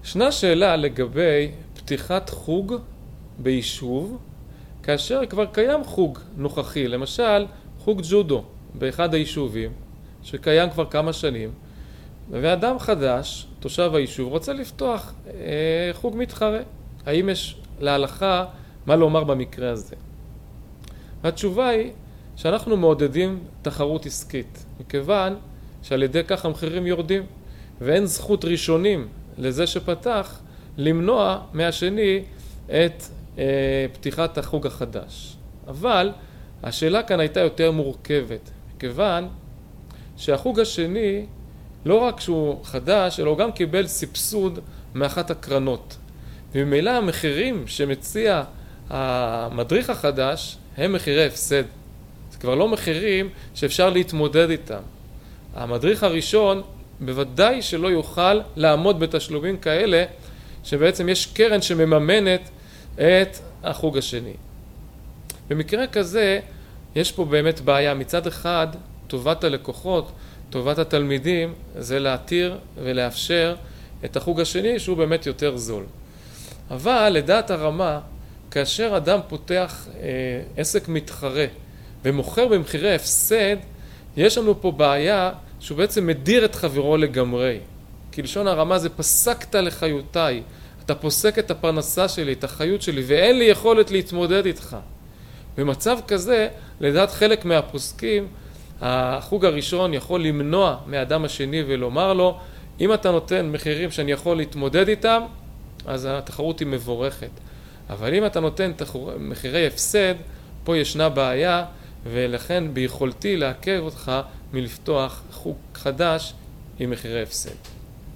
ישנה שאלה לגבי פתיחת חוג ביישוב, כאשר כבר קיים חוג נוכחי, למשל חוג ג'ודו באחד היישובים, שקיים כבר כמה שנים, ואדם חדש, תושב היישוב, רוצה לפתוח חוג מתחרה. האם יש להלכה מה לומר במקרה הזה? התשובה היא שאנחנו מעודדים תחרות עסקית, מכיוון שעל ידי כך המחירים יורדים, ואין זכות ראשונים לזה שפתח למנוע מהשני את פתיחת החוג החדש. אבל השאלה כאן הייתה יותר מורכבת, מכיוון שהחוג השני לא רק שהוא חדש, אלא הוא גם קיבל סבסוד מאחת הקרנות. וממילא המחירים שמציע המדריך החדש הם מחירי הפסד. זה כבר לא מחירים שאפשר להתמודד איתם. המדריך הראשון בוודאי שלא יוכל לעמוד בתשלומים כאלה, שבעצם יש קרן שמממנת את החוג השני. במקרה כזה יש פה באמת בעיה. מצד אחד טובת הלקוחות, טובת התלמידים, זה להתיר ולאפשר את החוג השני שהוא באמת יותר זול. אבל לדעת הרמה, כאשר אדם פותח עסק מתחרה ומוכר במחירי הפסד, יש לנו פה בעיה שהוא בעצם מדיר את חברו לגמרי. כלשון הרמה זה פסקת לחיותיי, אתה פוסק את הפרנסה שלי, את החיות שלי, ואין לי יכולת להתמודד איתך. במצב כזה, לדעת חלק מהפוסקים, החוג הראשון יכול למנוע מהאדם השני ולומר לו, אם אתה נותן מחירים שאני יכול להתמודד איתם, אז התחרות היא מבורכת. אבל אם אתה נותן מחירי הפסד, פה ישנה בעיה, ולכן ביכולתי לעכב אותך מלפתוח חוג חדש עם מחירי הפסד.